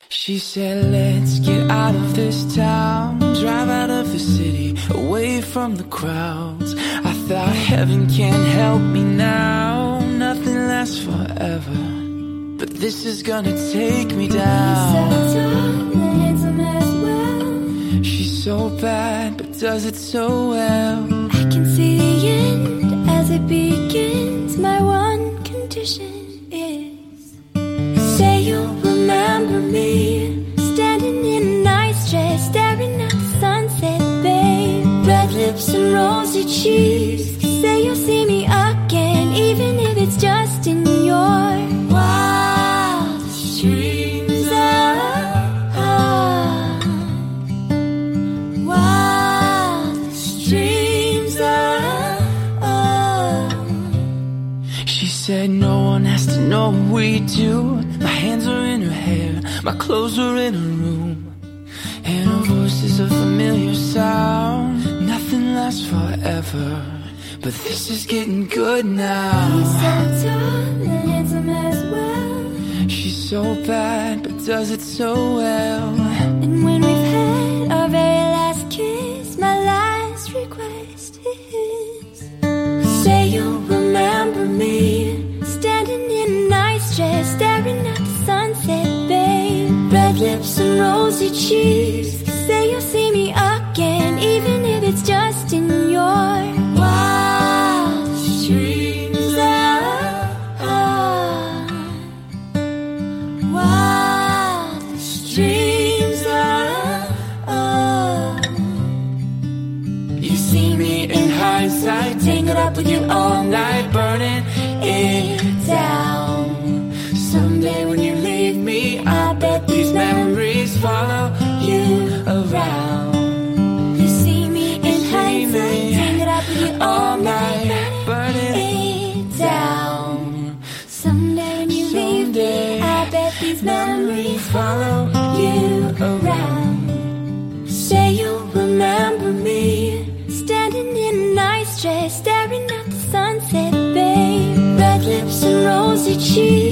She said, let's get out of this town, drive out of the city, away from the crowds. I thought heaven can't help me now, nothing lasts forever, but this is gonna take me down. He's so tall and handsome as well. She's so bad, but does it so well. I can see the end as it begins. My one condition is, say you'll remember me, standing in a nice dress, staring at the sunset, babe. Red lips and rosy cheeks. Say you'll see me again, even if it's just in your wildest dreams. Wildest dreams. She said no one has to know what we do. My hands are in her hair, my clothes are in her room, and her voice is a familiar sound. Nothing lasts forever, but this is getting good now. He's so tall and handsome as well. She's so bad, but does it so well. And when we've had our very last kiss, my last request is, say you'll remember me, standing in a nice dress, staring at the sunset, babe. Red lips and rosy cheeks. Say you'll see me again, even if it's just in your wildest dreams. Wildest dreams. You see me in hindsight, tangled up with you all night, burning it down. Someday when you leave me, I bet these memories follow you around. You see me in hindsight, tangled up with you all night, burning it down. Someday when you leave me, I bet these memories follow you around. Say you'll remember me, standing in a nice dress, staring at the sunset, babe. Red lips and rosy cheeks.